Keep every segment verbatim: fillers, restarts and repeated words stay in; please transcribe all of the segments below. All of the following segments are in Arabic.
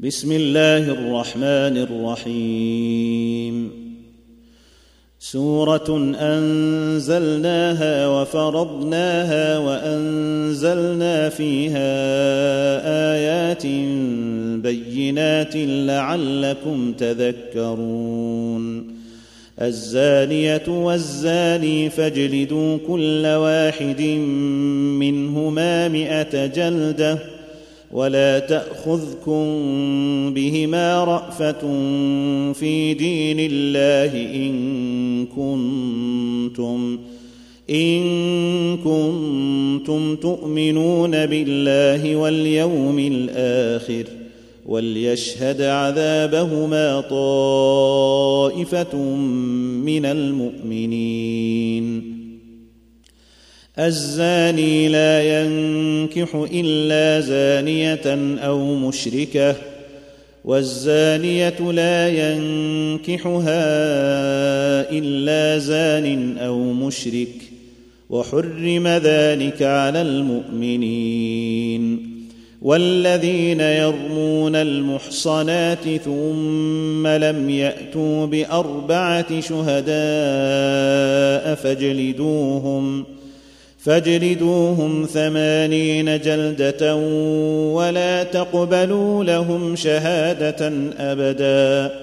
بسم الله الرحمن الرحيم. سورة أنزلناها وفرضناها وأنزلنا فيها آيات بينات لعلكم تذكرون. الزانية والزاني فاجلدوا كل واحد منهما مئة جلدة ولا تأخذكم بهما رأفة في دين الله إن كنتم إن كنتم تؤمنون بالله واليوم الآخر وليشهد عذابهما طائفة من المؤمنين. الزاني لا ينكح إلا زانية أو مشركة والزانية لا ينكحها إلا زان أو مشرك وحرم ذلك على المؤمنين. والذين يرمون المحصنات ثم لم يأتوا بأربعة شهداء فاجلدوهم فاجلدوهم ثمانين جلدة ولا تقبلوا لهم شهادة أبدا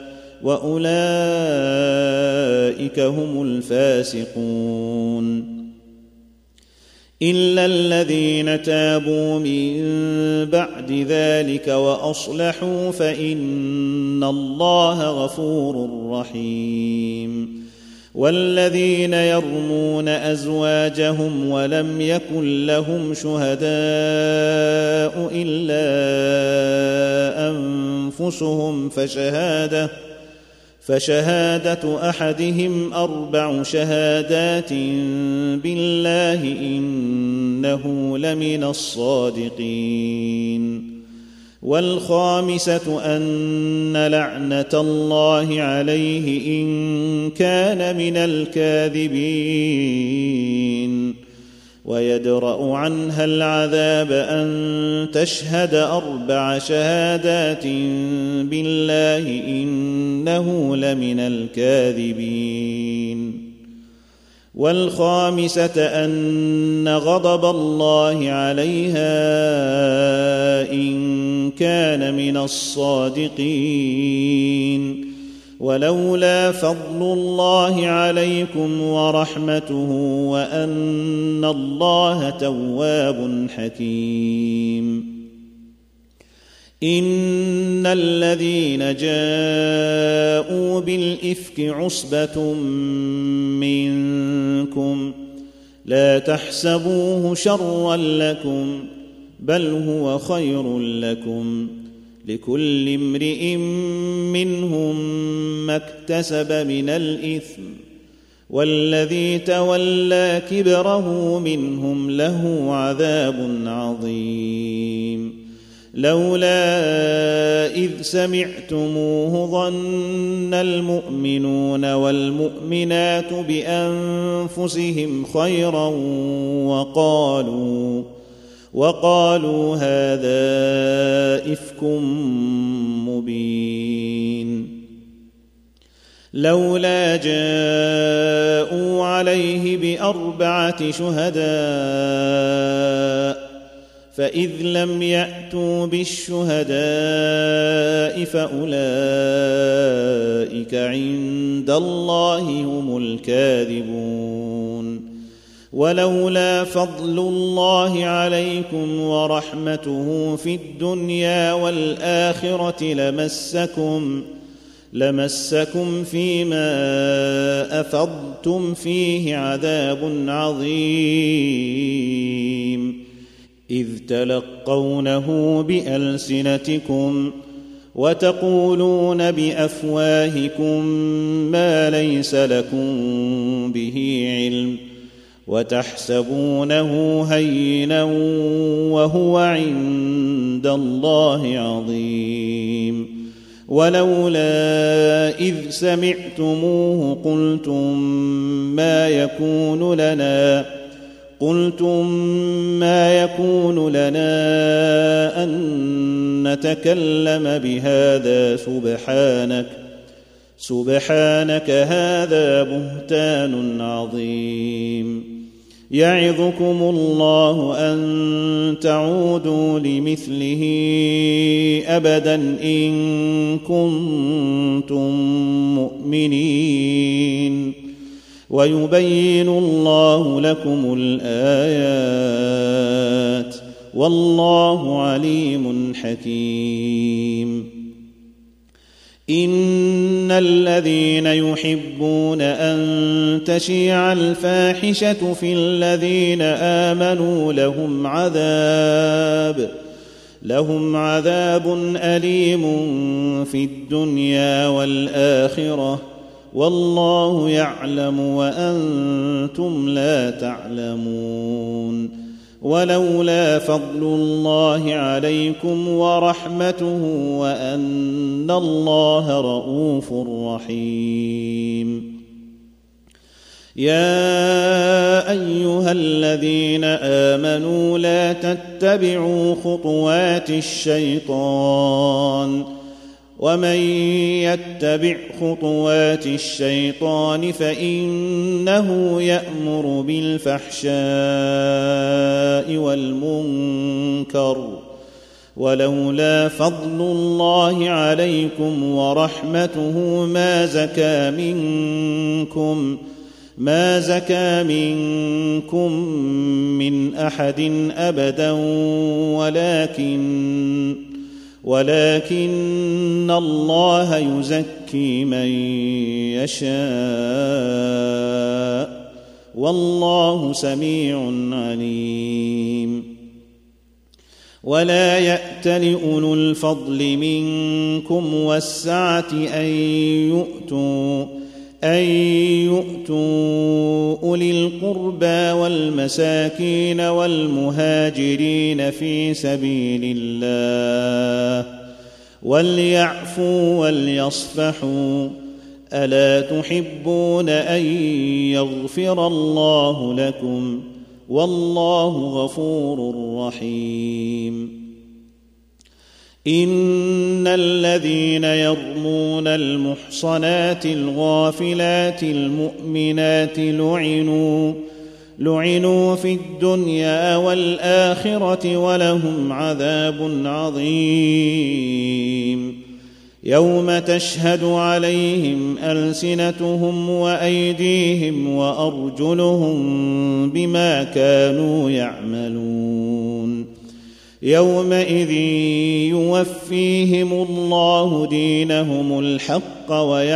وأولئك هم الفاسقون. إلا الذين تابوا من بعد ذلك وأصلحوا فإن الله غفور رحيم. والذين يرمون أزواجهم ولم يكن لهم شهداء إلا أنفسهم فشهادة فشهادة أحدهم أربع شهادات بالله إنه لمن الصادقين. والخامسة أن لعنة الله عليه إن كان من الكاذبين ويدرأ عنها العذاب أن تشهد أربع شهادات بالله إنه لمن الكاذبين. والخامسة أن غضب الله عليها إن كان من الصادقين. ولولا فضل الله عليكم ورحمته وأن الله تواب حكيم. إن الذين جاءوا بالإفك عصبة منكم لا تحسبوه شرا لكم بل هو خير لكم لكل امرئ منهم ما اكتسب من الإثم والذي تولى كبره منهم له عذاب عظيم. لولا إذ سمعتموه ظن المؤمنون والمؤمنات بأنفسهم خيرا وقالوا وقالوا هذا إفك مبين. لولا جاءوا عليه بأربعة شهداء فإذ لم يأتوا بالشهداء فأولئك عند الله هم الكاذبون. ولولا فضل الله عليكم ورحمته في الدنيا والآخرة لمسكم لمسكم فيما أفضتم فيه عذاب عظيم إذ تلقونه بألسنتكم وتقولون بأفواهكم ما ليس لكم به علم وتحسبونه هينا وهو عند الله عظيم. ولولا إذ سمعتموه قلتم ما يكون لنا قلتم ما يكون لنا أن نتكلم بهذا سبحانك سبحانك هذا بهتان عظيم يعظكم الله أن تعودوا لمثله أبدا إن كنتم مؤمنين ويبين الله لكم الآيات والله عليم حكيم إن الذين يحبون أن تشيع الفاحشة في الذين آمنوا لهم عذاب لهم عذاب أليم في الدنيا والآخرة والله يعلم وأنتم لا تعلمون ولولا فضل الله عليكم ورحمته وأن الله رءوف رحيم يا أيها الذين آمنوا لا تتبعوا خطوات الشيطان ومن يتبع خطوات الشيطان فإنه يأمر بالفحشاء والمنكر ولولا فضل الله عليكم ورحمته ما زكى منكم ما زكى منكم من أحد أبدا ولكن ولكن الله يزكي من يشاء والله سميع عليم ولا يأتل أولو الفضل منكم والسعة أن يؤتوا أن يؤتوا أولي القربى والمساكين والمهاجرين في سبيل الله وليعفوا وليصفحوا ألا تحبون أن يغفر الله لكم والله غفور رحيم إن الذين يرمون المحصنات الغافلات المؤمنات لعنوا لعنوا في الدنيا والآخرة ولهم عذاب عظيم يوم تشهد عليهم ألسنتهم وأيديهم وأرجلهم بما كانوا يعملون يومئذ يوفيهم الله دينهم الحق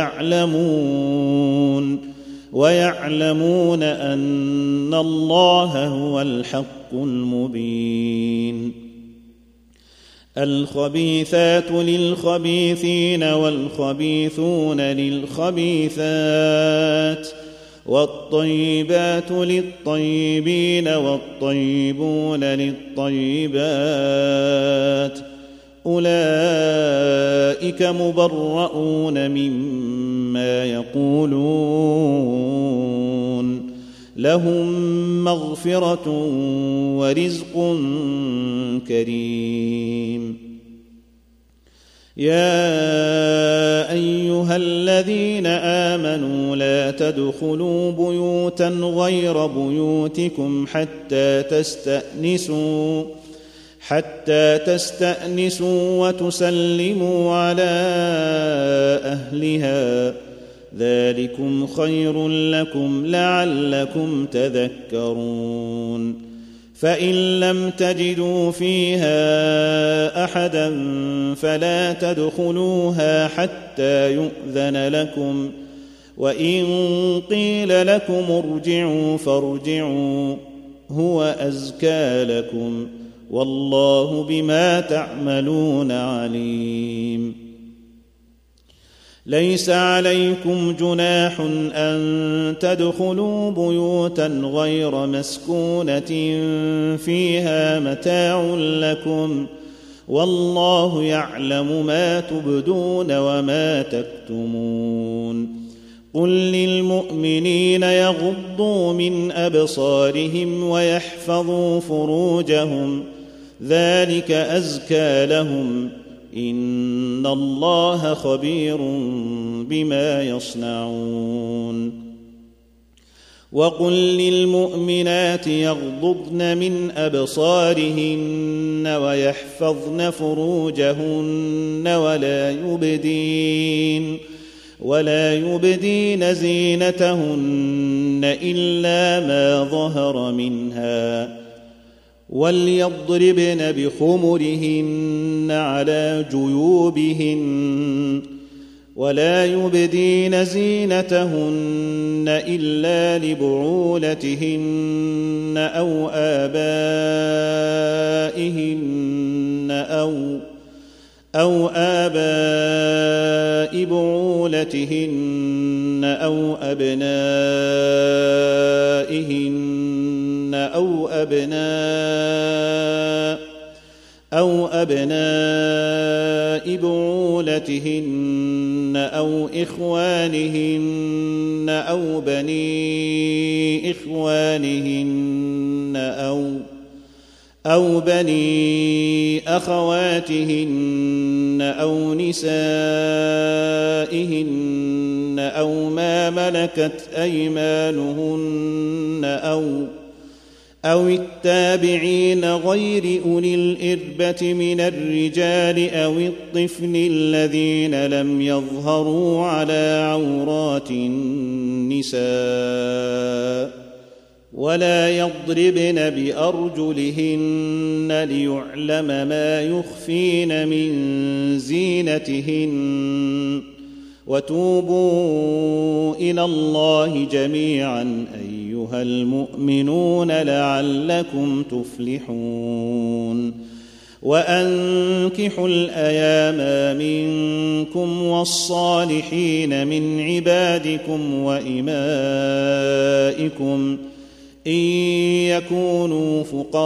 ويعلمون ويعلمون أن الله هو الحق المبين الخبيثات للخبيثين والخبيثون للخبيثات والطيبات للطيبين والطيبون للطيبات أولئك مبرؤون مما يقولون لهم مغفرة ورزق كريم يا أيها الذين آمنوا لا تدخلوا بيوتا غير بيوتكم حتى تستأنسوا حتى تستأنسوا وتسلموا على أهلها ذلكم خير لكم لعلكم تذكرون فإن لم تجدوا فيها أحدا فلا تدخلوها حتى يؤذن لكم وإن قيل لكم ارجعوا فارجعوا هو أزكى لكم والله بما تعملون عليم ليس عليكم جناح أن تدخلوا بيوتا غير مسكونة فيها متاع لكم والله يعلم ما تبدون وما تكتمون قل للمؤمنين يغضوا من أبصارهم ويحفظوا فروجهم ذلك أزكى لهم إن الله خبير بما يصنعون وقل للمؤمنات يغضضن من أبصارهن ويحفظن فروجهن ولا يبدين ولا يبدين زينتهن إلا ما ظهر منها وليضربن بخمرهن على جيوبهن ولا يبدين زينتهن إلا لبعولتهن أو آبائهن أو أو آباء بعولتهن أو أبنائهن أو أبناء أو أبناء بعولتهن أو إخوانهن أو بني إخوانهن أو أو بني أخواتهن أو نسائهن أو ما ملكت أيمانهن أو أو التابعين غير أولي الإربة من الرجال أو الطفل الذين لم يظهروا على عورات النساء ولا يضربن بأرجلهن ليعلم ما يخفين من زينتهن وتوبوا إلى الله جميعا أيها المؤمنون لعلكم تفلحون وأنكحوا الأيام منكم والصالحين من عبادكم وإمائكم إن يكونوا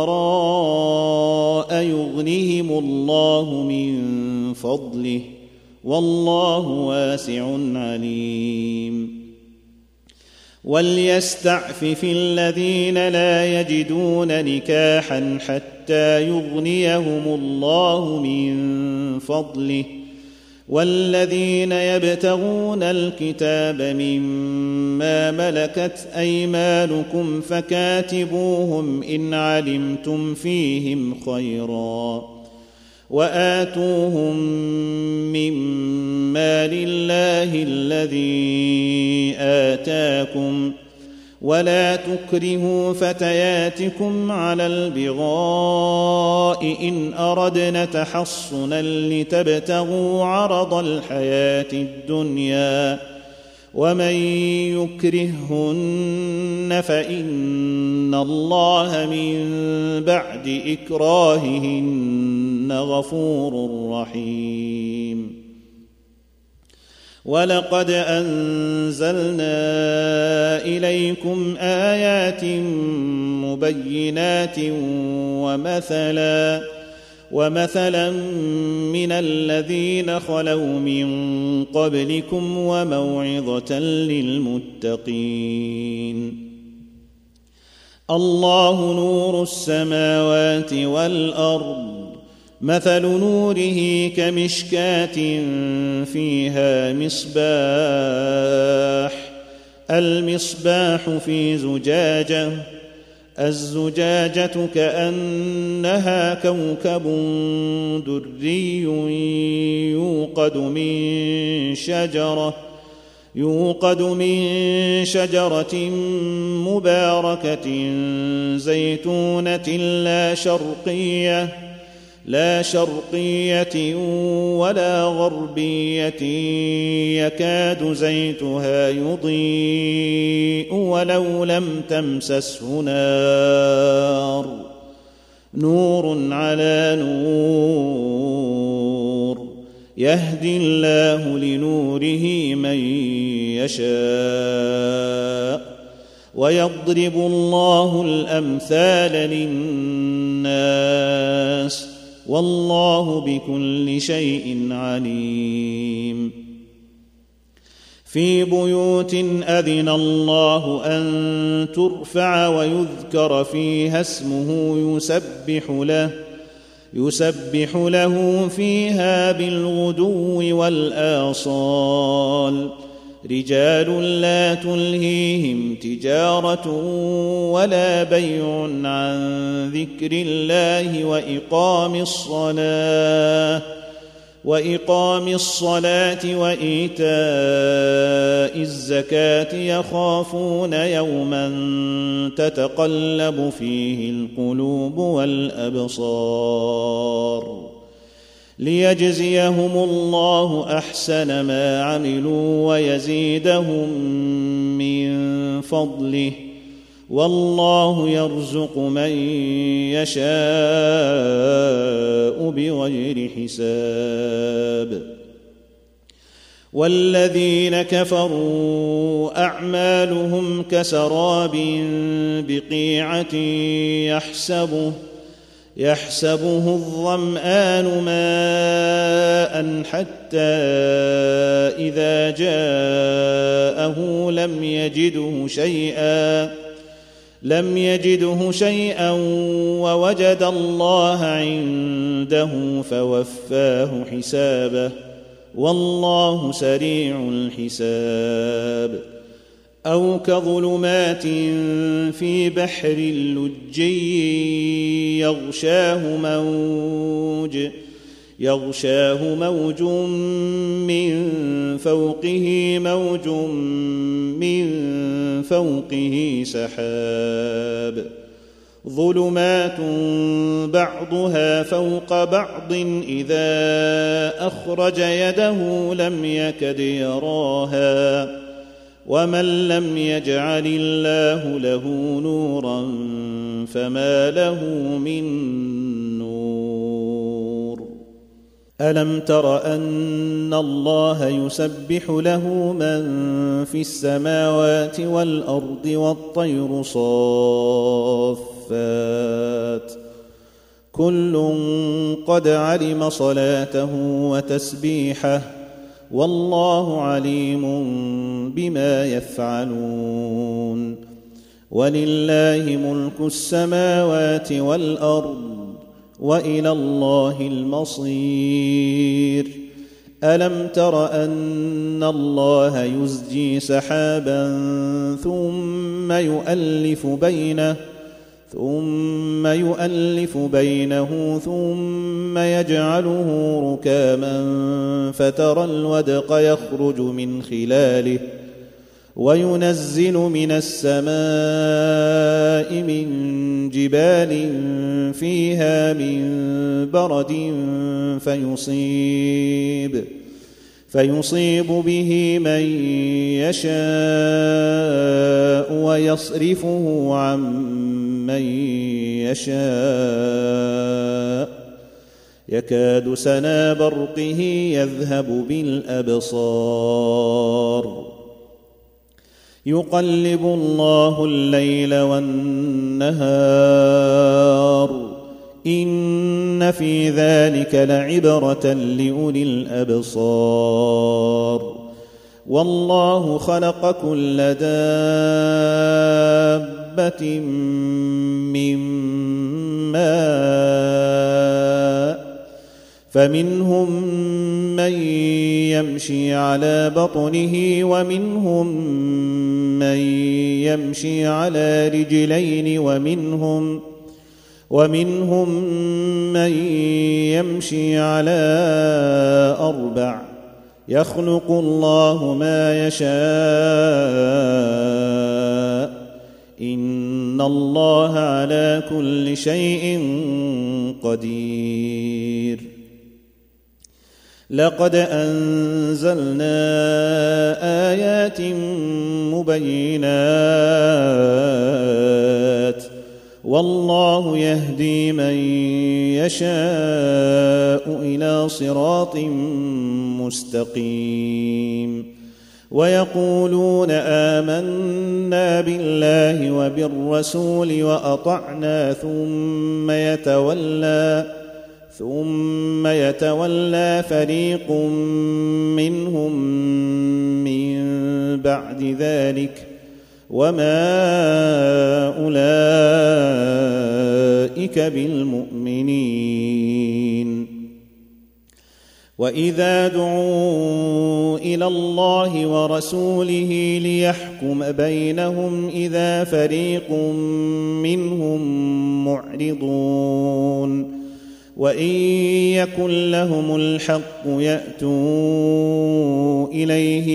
فقراء يغنهم الله من فضله والله واسع عليم وليستعفف الذين لا يجدون نكاحا حتى يغنيهم الله من فضله والذين يبتغون الكتاب مما ملكت أيمانكم فكاتبوهم إن علمتم فيهم خيرا وآتوهم مما لله الذي آتاكم ولا تكرهوا فتياتكم على البغاء إن أردنا تحصنا لتبتغوا عرض الحياة الدنيا ومن يكرههن فإن الله من بعد إكراههن غفور رحيم ولقد أنزلنا إليكم آيات مبينات ومثلا ومثلا من الذين خلوا من قبلكم وموعظة للمتقين الله نور السماوات والأرض مثل نوره كمشكاة فيها مصباح المصباح في زجاجة الزجاجة كأنها كوكب دري يوقد من شجرة يوقد من شجرة مباركة زيتونة لا شرقية لا شرقية ولا غربية يكاد زيتها يضيء ولو لم تمسسه نار نور على نور يهدي الله لنوره من يشاء ويضرب الله الأمثال للناس والله بكل شيء عليم في بيوت أذن الله أن ترفع ويذكر فيها اسمه يسبح له يسبح له فيها بالغدو والآصال رجال لا تلهيهم تجارة ولا بيع عن ذكر الله وإقام الصلاة وإقام الصلاة وإيتاء الزكاة يخافون يوما تتقلب فيه القلوب والأبصار ليجزيهم الله أحسن ما عملوا ويزيدهم من فضله والله يرزق من يشاء بغير حساب والذين كفروا أعمالهم كسراب بقيعة يحسبه يحسبه الظمآن ماء حتى إذا جاءه لم يجده شيئا لم يجده شيئا ووجد الله عنده فوفاه حسابه والله سريع الحساب أو كظلمات في بحر لجي يغشاه موج يغشاه موج من فوقه موج من فوقه سحاب ظلمات بعضها فوق بعض إذا أخرج يده لم يكد يراها ومن لم يجعل الله له نورا فما له من نور ألم تر أن الله يسبح له من في السماوات والأرض والطير صافات كل قد علم صلاته وتسبيحه والله عليم بما يفعلون ولله ملك السماوات والأرض وإلى الله المصير ألم تر أن الله يزجي سحابا ثم يؤلف بينه ثم يؤلف بينه ثم يجعله ركاما فترى الودق يخرج من خلاله وينزل من السماء من جبال فيها من برد فيصيب فيصيب به من يشاء ويصرفه عن من يشاء يكاد سنا برقه يذهب بالأبصار يقلب الله الليل والنهار إن في ذلك لعبرة لأولي الأبصار والله خلق كل دابة من ماء فمنهم من يمشي على بطنه ومنهم من يمشي على رجلين ومنهم ومنهم من يمشي على أربع يخلق الله ما يشاء إن الله على كل شيء قدير لقد أنزلنا آيات مبينات والله يهدي من يشاء إلى صراط مستقيم ويقولون آمنا بالله وبالرسول وأطعنا ثم يتولى ثم يتولى فريق منهم من بعد ذلك وما أولئك بالمؤمنين. وإذا دعوا إلى الله ورسوله ليحكم بينهم إذا فريق منهم معرضون وإن يكن لهم الحق يأتوا إليه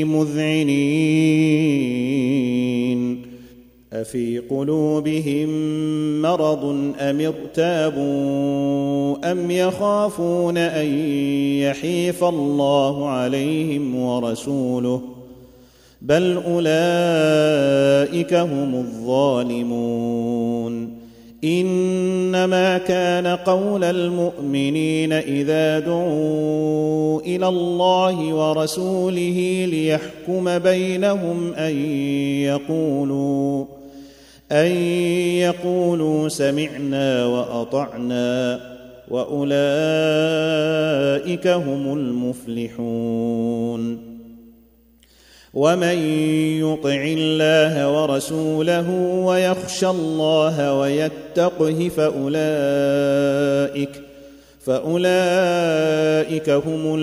مذعنين أفي قلوبهم مرض أم ارتابوا أم يخافون أن يحيف الله عليهم ورسوله بل أولئك هم الظالمون. إنما كان قول المؤمنين إذا دعوا إلى الله ورسوله ليحكم بينهم أن يقولوا أن يقولوا سمعنا وأطعنا وأولئك هم المفلحون. ومن يطع الله ورسوله ويخشى الله ويتقه فأولئك فأولئك هم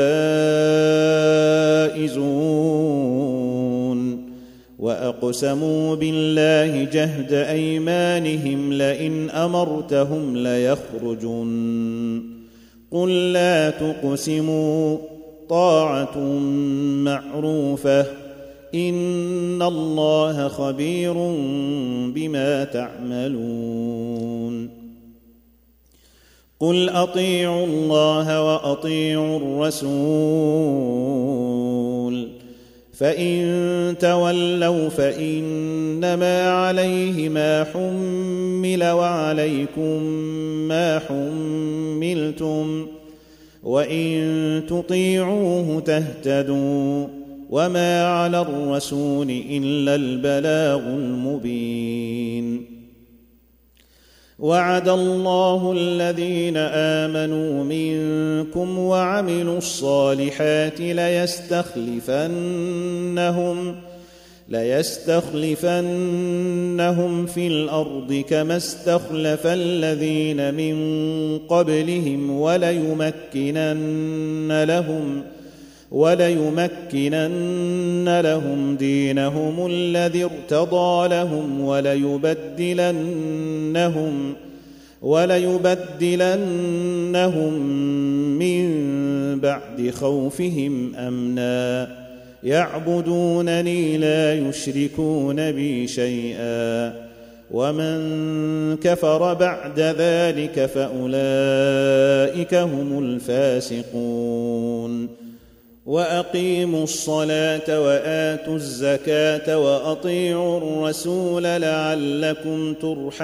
الفائزون. وأقسموا بالله جهد أيمانهم لئن أمرتهم ليخرجن قل لا تقسموا طاعة معروفة إن الله خبير بما تعملون. قل أطيعوا الله وأطيعوا الرسول فإن تولوا فإنما عليه ما حمل وعليكم ما حملتم وإن تطيعوه تهتدوا وما على الرسول إلا البلاغ المبين. وعد الله الذين آمنوا منكم وعملوا الصالحات ليستخلفنهم ليستخلفنهم في الأرض كما استخلف الذين من قبلهم وليمكنن لهم وليمكنن لهم دينهم الذي ارتضى لهم وليبدلنهم وليبدلنهم من بعد خوفهم أمنا يعبدونني لا يشركون بي شيئا ومن كفر بعد ذلك فأولئك هم الفاسقون. وأقيموا الصلاة وآتوا الزكاة وأطيعوا الرسول لعلكم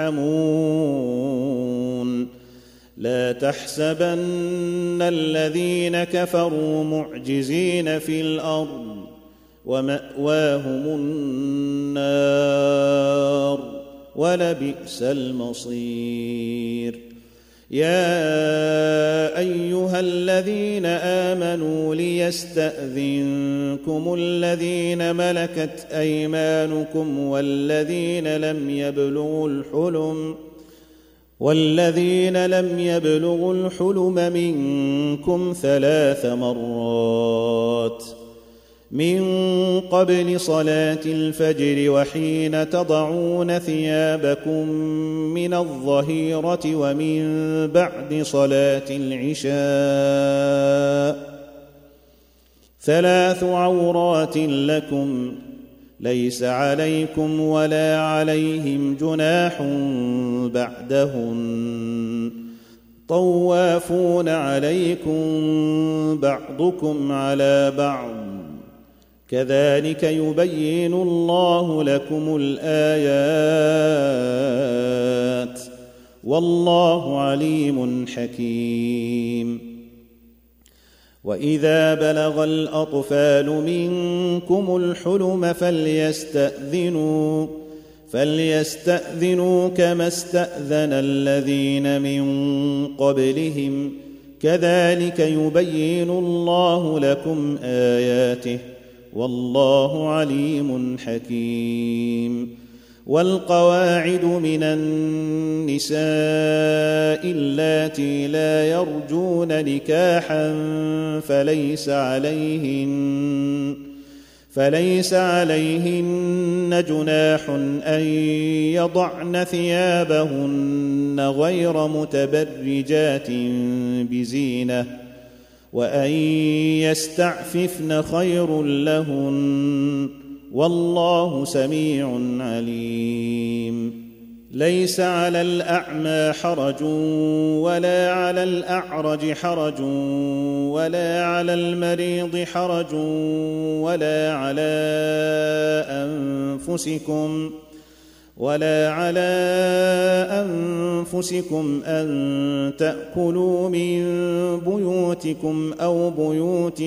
ترحمون. لا تحسبن الذين كفروا معجزين في الأرض ومأواهم النار ولبئس المصير. يا أيها الذين آمنوا ليستأذنكم الذين ملكت أيمانكم والذين لم يبلغوا الحلم والذين لم يبلغوا الحلم منكم ثلاث مرات من قبل صلاة الفجر وحين تضعون ثيابكم من الظهيرة ومن بعد صلاة العشاء ثلاث عورات لكم ليس عليكم ولا عليهم جناح بعدهن طوافون عليكم بعضكم على بعض كذلك يبين الله لكم الآيات والله عليم حكيم. وإذا بلغ الأطفال منكم الحلم فليستأذنوا فليستأذنوا كما استأذن الذين من قبلهم كذلك يبين الله لكم آياته والله عليم حكيم. والقواعد من النساء اللاتي لا يرجون نكاحا فليس عليهن فليس عليهن جناح أن يضعن ثيابهن غير متبرجات بزينة وأن يستعففن خير لهن والله سميع عليم. ليس على الأعمى حرج ولا على الأعرج حرج ولا على المريض حرج ولا على أنفسكم ولا على أنفسكم أن تأكلوا من بيوتكم أو بيوت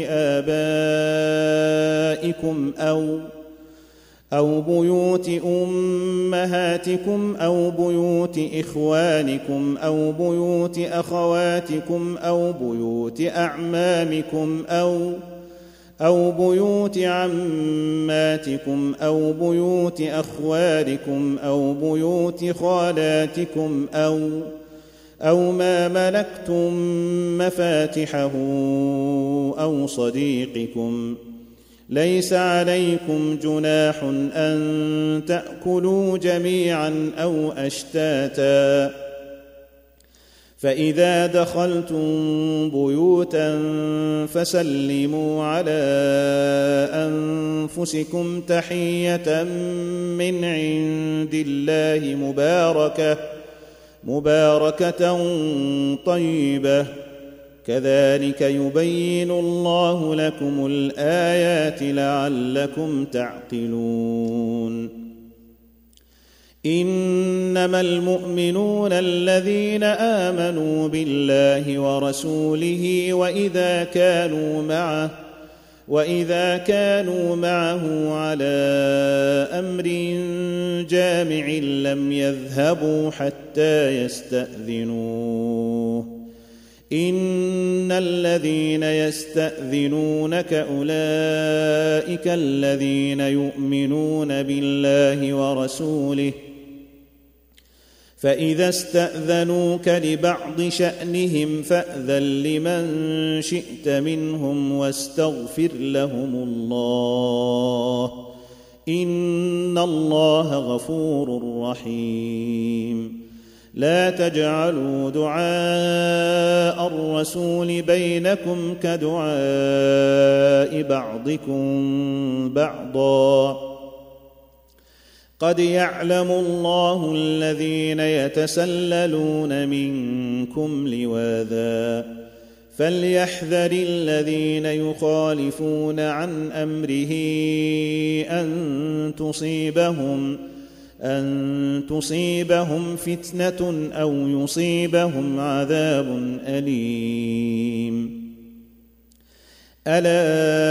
آبائكم أو أو بيوت أمهاتكم أو بيوت إخوانكم أو بيوت أخواتكم أو بيوت أعمامكم أو أو بيوت عماتكم أو بيوت أخوالكم أو بيوت خالاتكم أو أو ما ملكتم مفاتحه أو صديقكم. ليس عليكم جناح أن تأكلوا جميعا أو أشتاتا فإذا دخلتم بيوتا فسلموا على أنفسكم تحية من عند الله مباركة مباركة طيبة كذلك يبين الله لكم الآيات لعلكم تعقلون. إنما المؤمنون الذين آمنوا بالله ورسوله وإذا كانوا معه وإذا كانوا معه على أمر جامع لم يذهبوا حتى يستأذنوه. إن الذين يستأذنونك أولئك الذين يؤمنون بالله ورسوله فإذا استأذنوك لبعض شأنهم فأذن لمن شئت منهم واستغفر لهم الله إن الله غفور رحيم. لا تجعلوا دعاء الرسول بينكم كدعاء بعضكم بعضا قد يعلم الله الذين يتسللون منكم لواذا فليحذر الذين يخالفون عن أمره أن تصيبهم أن تصيبهم فتنة أو يصيبهم عذاب أليم. ألا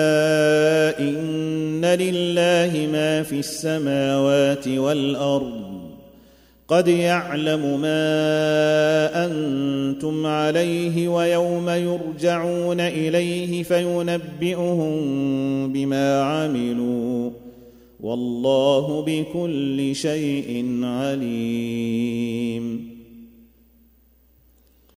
إن لله ما في السماوات والأرض قد يعلم ما أنتم عليه ويوم يرجعون إليه فينبئهم بما عملوا والله بكل شيء عليم.